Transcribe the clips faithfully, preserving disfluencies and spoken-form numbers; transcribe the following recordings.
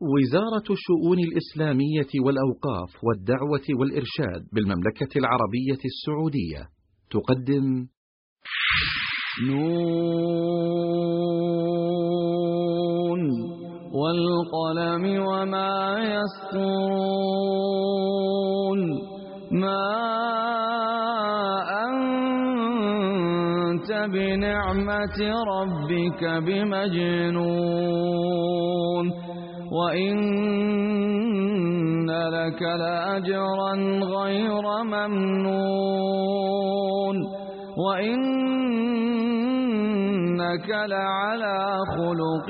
وزارة الشؤون الإسلامية والأوقاف والدعوة والإرشاد بالمملكة العربية السعودية تقدم نون والقلم وما يسطرون ما أنت بنعمة ربك بمجنون وإن لك لأجرا غير ممنون وإنك لعلى خلق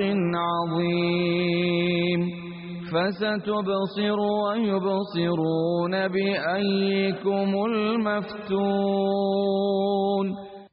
عظيم فستبصر ويبصرون بأيكم المفتون.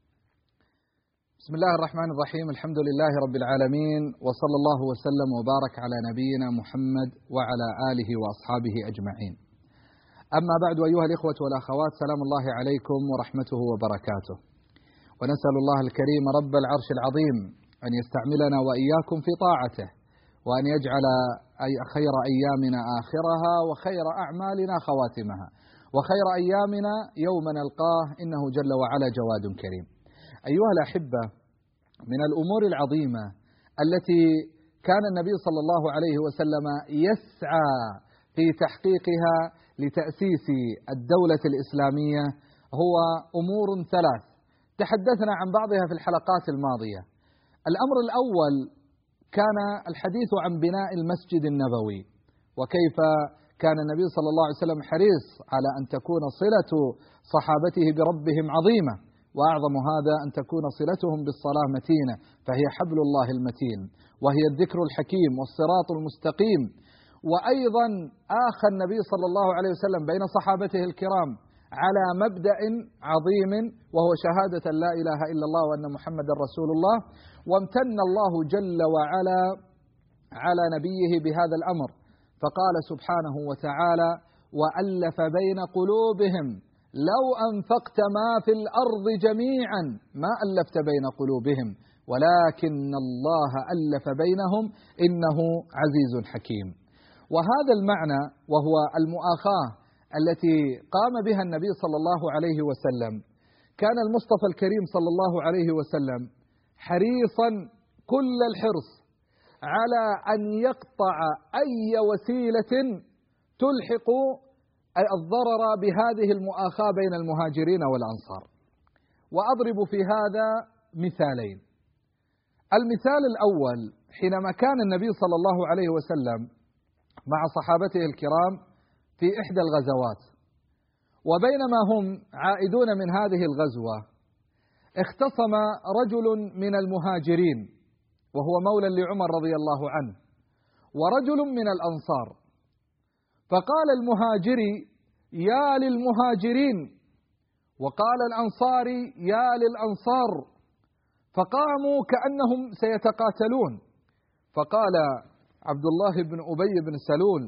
بسم الله الرحمن الرحيم. الحمد لله رب العالمين، وصلى الله وسلم وبارك على نبينا محمد وعلى آله وأصحابه أجمعين. أما بعد، أيها الإخوة والأخوات، سلام الله عليكم ورحمته وبركاته، ونسأل الله الكريم رب العرش العظيم أن يستعملنا وإياكم في طاعته، وأن يجعل أي خير أيامنا آخرها، وخير أعمالنا خواتمها، وخير أيامنا يوم نلقاه، إنه جل وعلا جواد كريم. أيها الأحبة، من الأمور العظيمة التي كان النبي صلى الله عليه وسلم يسعى في تحقيقها لتأسيس الدولة الإسلامية هو أمور ثلاث تحدثنا عن بعضها في الحلقات الماضية. الأمر الأول كان الحديث عن بناء المسجد النبوي، وكيف كان النبي صلى الله عليه وسلم حريص على أن تكون صلة صحابته بربهم عظيمة، وأعظم هذا أن تكون صلتهم بالصلاة متينة، فهي حبل الله المتين، وهي الذكر الحكيم والصراط المستقيم. وأيضا آخى النبي صلى الله عليه وسلم بين صحابته الكرام على مبدأ عظيم، وهو شهادة لا إله إلا الله وأن محمد رسول الله. وامتن الله جل وعلا على نبيه بهذا الأمر، فقال سبحانه وتعالى: وألف بين قلوبهم لو أنفقت ما في الأرض جميعا ما ألفت بين قلوبهم ولكن الله ألف بينهم إنه عزيز حكيم. وهذا المعنى، وهو المؤاخاة التي قام بها النبي صلى الله عليه وسلم، كان المصطفى الكريم صلى الله عليه وسلم حريصا كل الحرص على أن يقطع أي وسيلة تلحق الضرر بهذه المؤاخاة بين المهاجرين والأنصار. وأضرب في هذا مثالين. المثال الأول، حينما كان النبي صلى الله عليه وسلم مع صحابته الكرام في إحدى الغزوات، وبينما هم عائدون من هذه الغزوة اختصم رجل من المهاجرين، وهو مولى لعمر رضي الله عنه، ورجل من الأنصار، فقال المهاجري: يا للمهاجرين، وقال الأنصاري: يا للأنصار، فقاموا كأنهم سيتقاتلون. فقال عبد الله بن أبي بن سلول: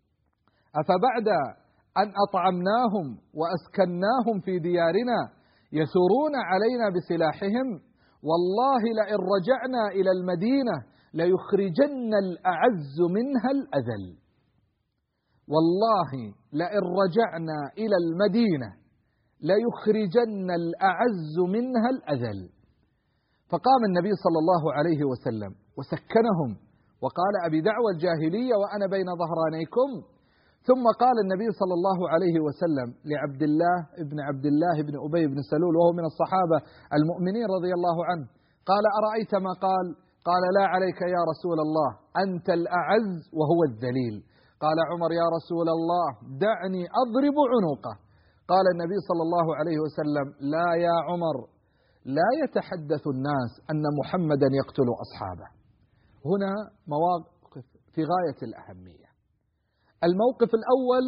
أفبعد أن أطعمناهم وأسكناهم في ديارنا يثورون علينا بسلاحهم؟ والله لئن رجعنا إلى المدينة ليخرجن الأعز منها الأذل. والله لئن رجعنا إلى المدينة ليخرجن الأعز منها الأذل. فقام النبي صلى الله عليه وسلم وسكنهم، وقال: أبي دعوى الجاهلية وأنا بين ظهرانيكم. ثم قال النبي صلى الله عليه وسلم لعبد الله ابن عبد الله بن أبي بن سلول، وهو من الصحابة المؤمنين رضي الله عنه، قال: أرأيت ما قال؟ قال: لا عليك يا رسول الله، أنت الأعز وهو الذليل. قال عمر: يا رسول الله دعني أضرب عنقه. قال النبي صلى الله عليه وسلم: لا يا عمر، لا يتحدث الناس أن محمدا يقتل أصحابه. هنا مواقف في غاية الأهمية. الموقف الأول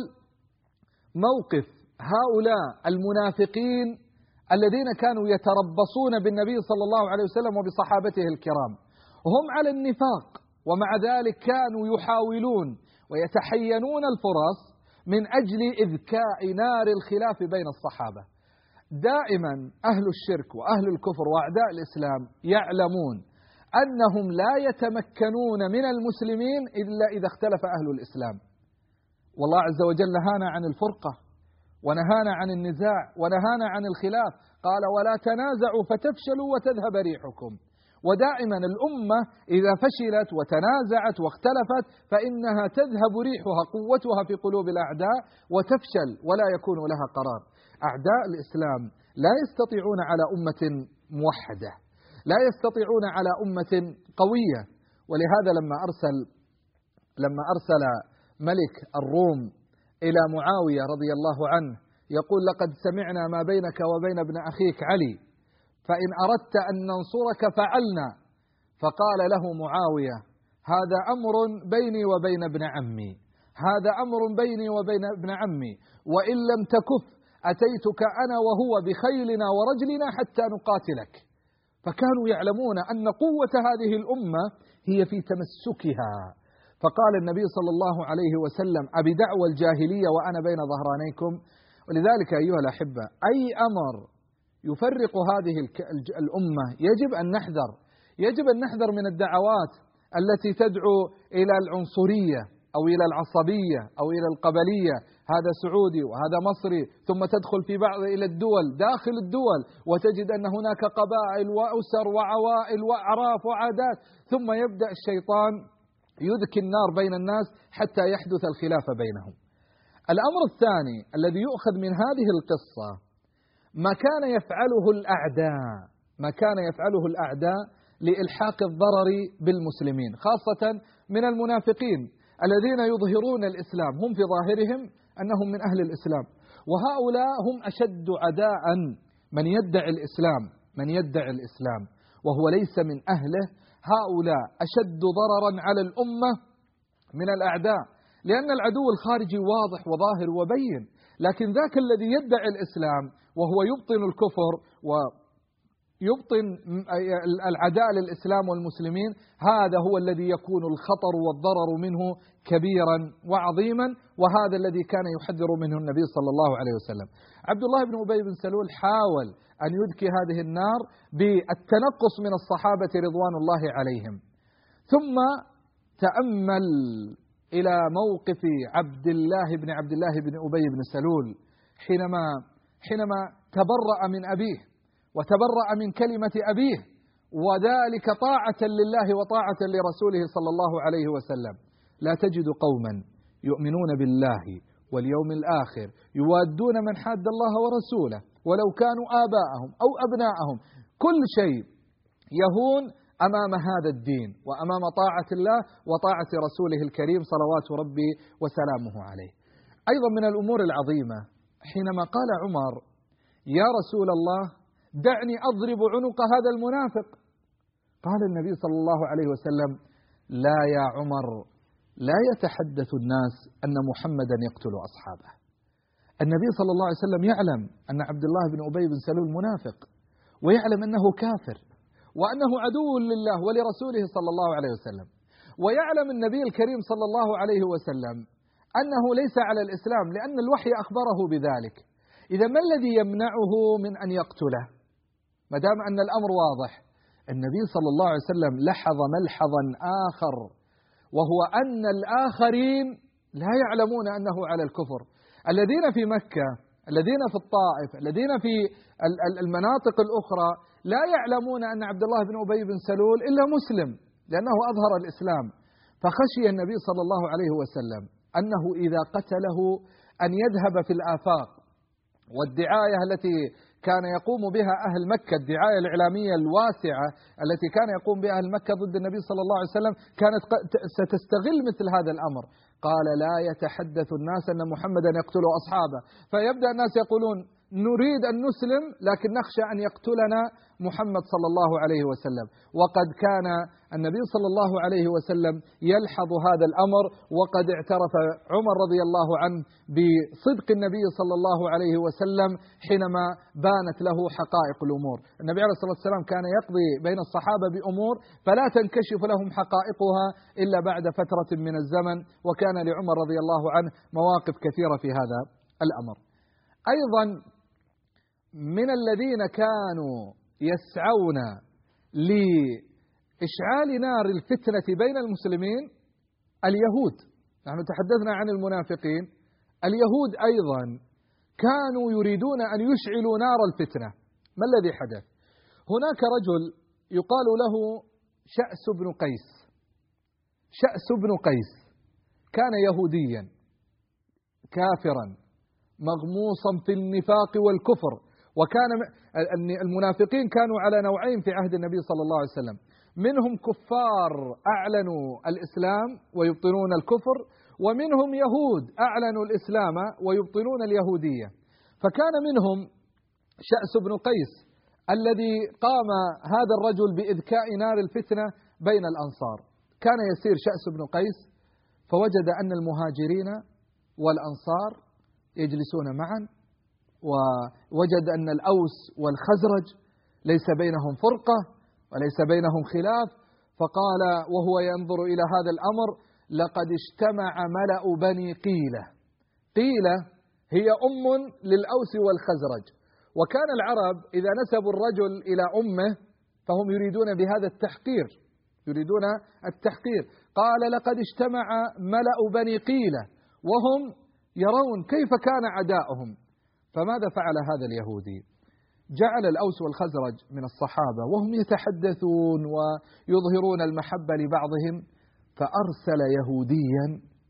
موقف هؤلاء المنافقين الذين كانوا يتربصون بالنبي صلى الله عليه وسلم وبصحابته الكرام، وهم على النفاق، ومع ذلك كانوا يحاولون ويتحينون الفرص من أجل إذكاء نار الخلاف بين الصحابة. دائما أهل الشرك وأهل الكفر وأعداء الإسلام يعلمون أنهم لا يتمكنون من المسلمين إلا إذا اختلف أهل الإسلام. والله عز وجل نهانا عن الفرقة ونهانا عن النزاع ونهانا عن الخلاف، قال ولا تنازعوا فتفشلوا وتذهب ريحكم. ودائما الأمة إذا فشلت وتنازعت واختلفت فإنها تذهب ريحها، قوتها في قلوب الأعداء، وتفشل ولا يكون لها قرار. أعداء الإسلام لا يستطيعون على أمة موحدة، لا يستطيعون على أمة قوية. ولهذا لما أرسل لما أرسل ملك الروم إلى معاوية رضي الله عنه يقول لقد سمعنا ما بينك وبين ابن أخيك علي، فإن أردت أن ننصرك فعلنا. فقال له معاوية هذا أمر بيني وبين ابن عمي، هذا أمر بيني وبين ابن عمي، وإن لم تكف أتيتك أنا وهو بخيلنا ورجلنا حتى نقاتلك. فكانوا يعلمون أن قوة هذه الأمة هي في تمسكها. فقال النبي صلى الله عليه وسلم أبي دعوى الجاهلية وأنا بين ظهرانيكم. ولذلك أيها الأحبة أي أمر يفرق هذه الأمة يجب أن نحذر، يجب أن نحذر من الدعوات التي تدعو إلى العنصرية أو إلى العصبية أو إلى القبلية، هذا سعودي وهذا مصري، ثم تدخل في بعض إلى الدول داخل الدول وتجد أن هناك قبائل وأسر وعوائل وأعراف وعادات، ثم يبدأ الشيطان يذكي النار بين الناس حتى يحدث الخلاف بينهم. الأمر الثاني الذي يؤخذ من هذه القصة ما كان يفعله الأعداء ما كان يفعله الأعداء لإلحاق الضرر بالمسلمين، خاصة من المنافقين الذين يظهرون الإسلام، هم في ظاهرهم أنهم من أهل الإسلام، وهؤلاء هم أشد عداء من يدعي الإسلام من يدعي الإسلام وهو ليس من أهله. هؤلاء أشد ضررا على الأمة من الأعداء، لأن العدو الخارجي واضح وظاهر وبين، لكن ذاك الذي يدعي الإسلام وهو يبطن الكفر ويبطن العداء للإسلام والمسلمين، هذا هو الذي يكون الخطر والضرر منه كبيرا وعظيما، وهذا الذي كان يحذر منه النبي صلى الله عليه وسلم. عبد الله بن أبي بن سلول حاول أن يذكي هذه النار بالتنقص من الصحابة رضوان الله عليهم. ثم تأمل إلى موقف عبد الله بن عبد الله بن أبي بن سلول حينما حينما تبرأ من أبيه وتبرأ من كلمة أبيه، وذلك طاعة لله وطاعة لرسوله صلى الله عليه وسلم. لا تجد قوما يؤمنون بالله واليوم الآخر يوادون من حاد الله ورسوله ولو كانوا آباءهم أو أبناءهم، كل شيء يهون أمام هذا الدين وأمام طاعة الله وطاعة رسوله الكريم صلوات ربي وسلامه عليه. أيضا من الأمور العظيمة حينما قال عمر يا رسول الله دعني أضرب عنق هذا المنافق، قال النبي صلى الله عليه وسلم لا يا عمر، لا يتحدث الناس أن محمدا يقتل أصحابه. النبي صلى الله عليه وسلم يعلم أن عبد الله بن أبي بن سلول منافق، ويعلم أنه كافر وأنه عدو لله ولرسوله صلى الله عليه وسلم، ويعلم النبي الكريم صلى الله عليه وسلم أنه ليس على الإسلام لأن الوحي أخبره بذلك. إذا ما الذي يمنعه من أن يقتله؟ ما دام أن الأمر واضح. النبي صلى الله عليه وسلم لحظ ملحظا آخر، وهو أن الآخرين لا يعلمون أنه على الكفر. الذين في مكة، الذين في الطائف، الذين في المناطق الأخرى لا يعلمون أن عبد الله بن أبي بن سلول إلا مسلم لأنه أظهر الإسلام. فخشي النبي صلى الله عليه وسلم أنه إذا قتله أن يذهب في الآفاق، والدعاية التي كان يقوم بها أهل مكة، الدعاية الإعلامية الواسعة التي كان يقوم بها أهل مكة ضد النبي صلى الله عليه وسلم كانت ستستغل مثل هذا الأمر. قال لا يتحدث الناس أن محمدا يقتل أصحابه، فيبدأ الناس يقولون نريد أن نسلم لكن نخشى أن يقتلنا محمد صلى الله عليه وسلم. وقد كان النبي صلى الله عليه وسلم يلحظ هذا الأمر، وقد اعترف عمر رضي الله عنه بصدق النبي صلى الله عليه وسلم حينما بانت له حقائق الأمور. النبي عليه الصلاة والسلام كان يقضي بين الصحابة بأمور فلا تنكشف لهم حقائقها إلا بعد فترة من الزمن، وكان لعمر رضي الله عنه مواقف كثيرة في هذا الأمر. أيضا من الذين كانوا يسعون إشعال نار الفتنة بين المسلمين اليهود. نحن تحدثنا عن المنافقين، اليهود أيضا كانوا يريدون أن يشعلوا نار الفتنة. ما الذي حدث؟ هناك رجل يقال له شأس بن قيس. شأس بن قيس كان يهوديا كافرا مغموصا في النفاق والكفر، وكان المنافقين كانوا على نوعين في عهد النبي صلى الله عليه وسلم، منهم كفار أعلنوا الإسلام ويبطنون الكفر، ومنهم يهود أعلنوا الإسلام ويبطنون اليهودية. فكان منهم شأس بن قيس الذي قام هذا الرجل بإذكاء نار الفتنة بين الأنصار. كان يسير شأس بن قيس فوجد أن المهاجرين والأنصار يجلسون معا، ووجد أن الأوس والخزرج ليس بينهم فرقة وليس بينهم خلاف، فقال وهو ينظر إلى هذا الأمر: لقد اجتمع ملأ بني قيلة. قيلة هي أم للأوس والخزرج، وكان العرب إذا نسبوا الرجل إلى أمه فهم يريدون بهذا التحقير، يريدون التحقير. قال: لقد اجتمع ملأ بني قيلة وهم يرون كيف كان عداؤهم. فماذا فعل هذا اليهودي؟ جعل الأوس والخزرج من الصحابة وهم يتحدثون ويظهرون المحبة لبعضهم، فأرسل يهوديا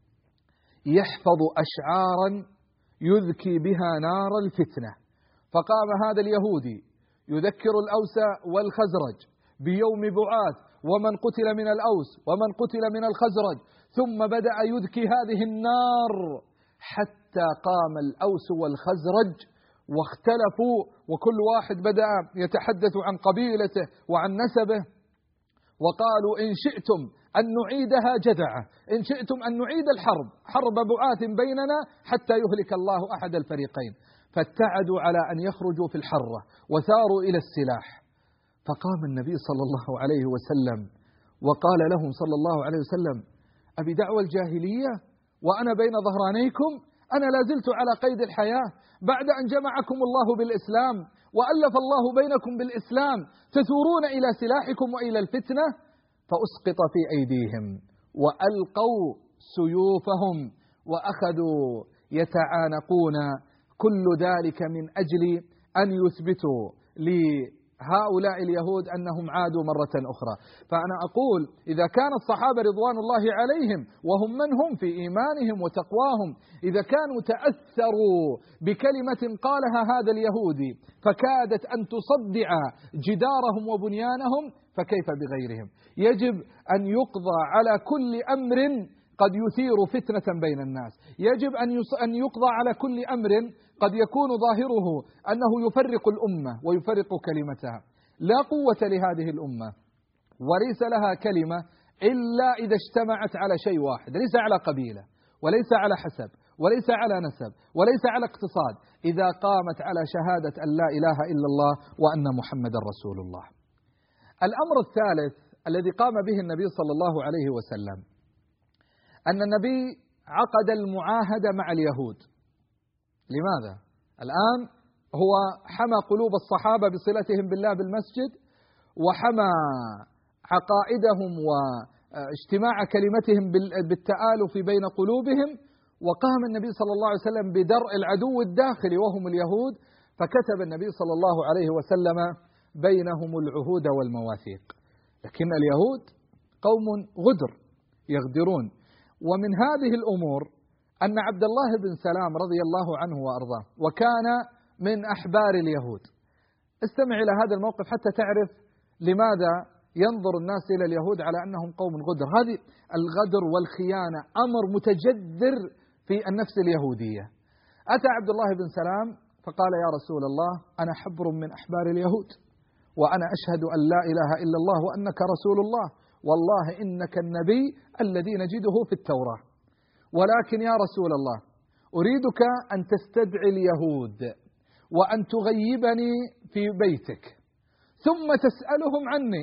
يحفظ أشعارا يذكي بها نار الفتنة. فقام هذا اليهودي يذكر الأوس والخزرج بيوم بعاث ومن قتل من الأوس ومن قتل من الخزرج، ثم بدأ يذكي هذه النار حتى قام الأوس والخزرج واختلفوا، وكل واحد بدأ يتحدث عن قبيلته وعن نسبه، وقالوا: إن شئتم أن نعيدها جدعة، إن شئتم أن نعيد الحرب حرب بعاث بيننا حتى يهلك الله أحد الفريقين. فاتعدوا على أن يخرجوا في الحرة وثاروا إلى السلاح. فقام النبي صلى الله عليه وسلم وقال لهم صلى الله عليه وسلم: أبي دعوى الجاهلية وأنا بين ظهرانيكم؟ أنا لازلت على قيد الحياة بعد أن جمعكم الله بالإسلام وألف الله بينكم بالإسلام، تثورون إلى سلاحكم وإلى الفتنة. فأسقط في أيديهم وألقوا سيوفهم وأخذوا يتعانقون، كل ذلك من أجل أن يثبتوا لهؤلاء اليهود أنهم عادوا مرة أخرى. فأنا أقول إذا كان الصحابة رضوان الله عليهم وهم من هم في إيمانهم وتقواهم، إذا كانوا تأثروا بكلمة قالها هذا اليهودي فكادت أن تصدع جدارهم وبنيانهم، فكيف بغيرهم؟ يجب أن يقضى على كل أمر قد يثير فتنة بين الناس، يجب أن يقضى على كل أمر قد يكون ظاهره أنه يفرق الأمة ويفرق كلمتها. لا قوة لهذه الأمة وليس لها كلمة إلا إذا اجتمعت على شيء واحد، ليس على قبيلة وليس على حسب وليس على نسب وليس على اقتصاد، إذا قامت على شهادة أن لا إله إلا الله وأن محمدا رسول الله. الأمر الثالث الذي قام به النبي صلى الله عليه وسلم أن النبي عقد المعاهدة مع اليهود. لماذا؟ الآن هو حمى قلوب الصحابة بصلتهم بالله بالمسجد، وحمى عقائدهم واجتماع كلمتهم بالتآلف بين قلوبهم، وقام النبي صلى الله عليه وسلم بدرء العدو الداخلي وهم اليهود، فكتب النبي صلى الله عليه وسلم بينهم العهود والمواثيق. لكن اليهود قوم غدر يغدرون. ومن هذه الأمور أن عبد الله بن سلام رضي الله عنه وأرضاه وكان من أحبار اليهود. استمع إلى هذا الموقف حتى تعرف لماذا ينظر الناس إلى اليهود على أنهم قوم غدر. هذه الغدر والخيانة أمر متجذر في النفس اليهودية. أتى عبد الله بن سلام فقال: يا رسول الله، أنا حبر من أحبار اليهود، وأنا أشهد أن لا إله إلا الله وأنك رسول الله، والله إنك النبي الذي نجده في التوراة، ولكن يا رسول الله أريدك أن تستدعي اليهود وأن تغيبني في بيتك ثم تسألهم عني،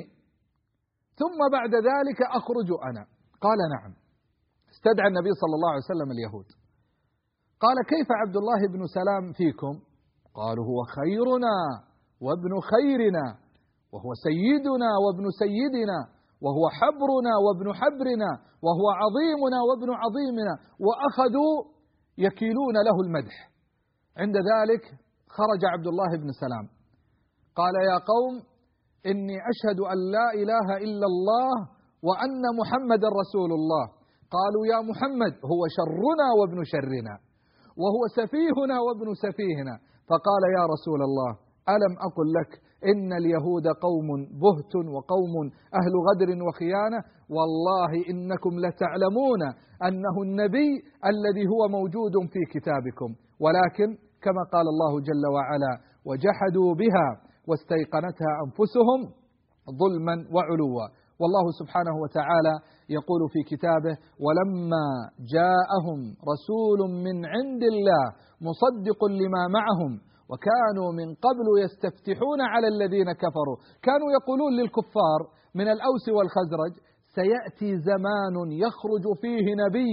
ثم بعد ذلك أخرج أنا. قال: نعم. استدعى النبي صلى الله عليه وسلم اليهود. قال: كيف عبد الله بن سلام فيكم؟ قالوا: هو خيرنا وابن خيرنا وهو سيدنا وابن سيدنا وهو حبرنا وابن حبرنا وهو عظيمنا وابن عظيمنا، وأخذوا يكيلون له المدح. عند ذلك خرج عبد الله بن سلام قال: يا قوم إني أشهد أن لا إله إلا الله وأن محمد رسول الله. قالوا: يا محمد هو شرنا وابن شرنا وهو سفيهنا وابن سفيهنا. فقال: يا رسول الله ألم أقل لك إن اليهود قوم بهت وقوم أهل غدر وخيانة؟ والله إنكم لتعلمون أنه النبي الذي هو موجود في كتابكم، ولكن كما قال الله جل وعلا: وجحدوا بها واستيقنتها أنفسهم ظلما وعلوا. والله سبحانه وتعالى يقول في كتابه: ولما جاءهم رسول من عند الله مصدق لما معهم وكانوا من قبل يستفتحون على الذين كفروا. كانوا يقولون للكفار من الأوس والخزرج: سيأتي زمان يخرج فيه نبي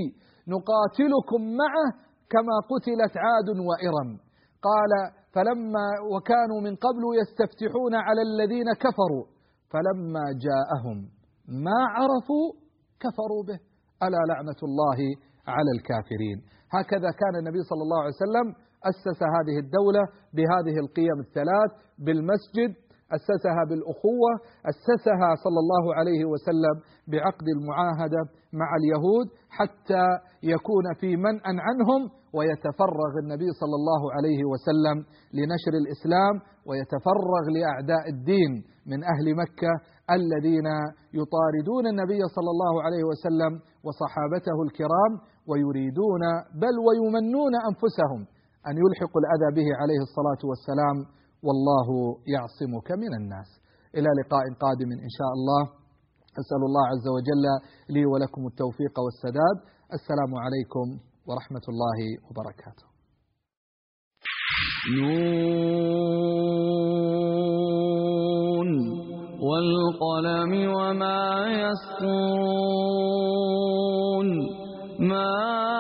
نقاتلكم معه كما قتلت عاد وإرم. قال: فلما وكانوا من قبل يستفتحون على الذين كفروا فلما جاءهم ما عرفوا كفروا به ألا لعنة الله على الكافرين. هكذا كان النبي صلى الله عليه وسلم أسس هذه الدولة بهذه القيم الثلاث: بالمسجد، أسسها بالأخوة، أسسها صلى الله عليه وسلم بعقد المعاهدة مع اليهود حتى يكون في منأ عنهم، ويتفرغ النبي صلى الله عليه وسلم لنشر الإسلام، ويتفرغ لأعداء الدين من أهل مكة الذين يطاردون النبي صلى الله عليه وسلم وصحابته الكرام، ويريدون بل ويمنون أنفسهم أن يلحقوا الأذى به عليه الصلاة والسلام، والله يعصمك من الناس. إلى لقاء قادم إن شاء الله. أسأل الله عز وجل لي ولكم التوفيق والسداد. السلام عليكم ورحمة الله وبركاته. نون والقلم وما يسطرون. ما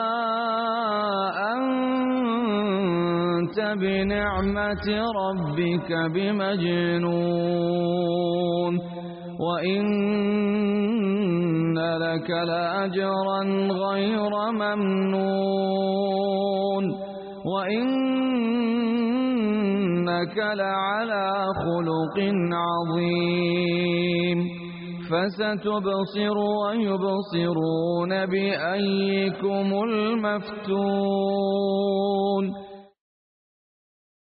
أنت بنعمة ربك بمجنون، وإن لك لأجرا غير ممنون، وإنك لعلى خلق عظيم. فستبصر ويبصرون بأيكم المفتون.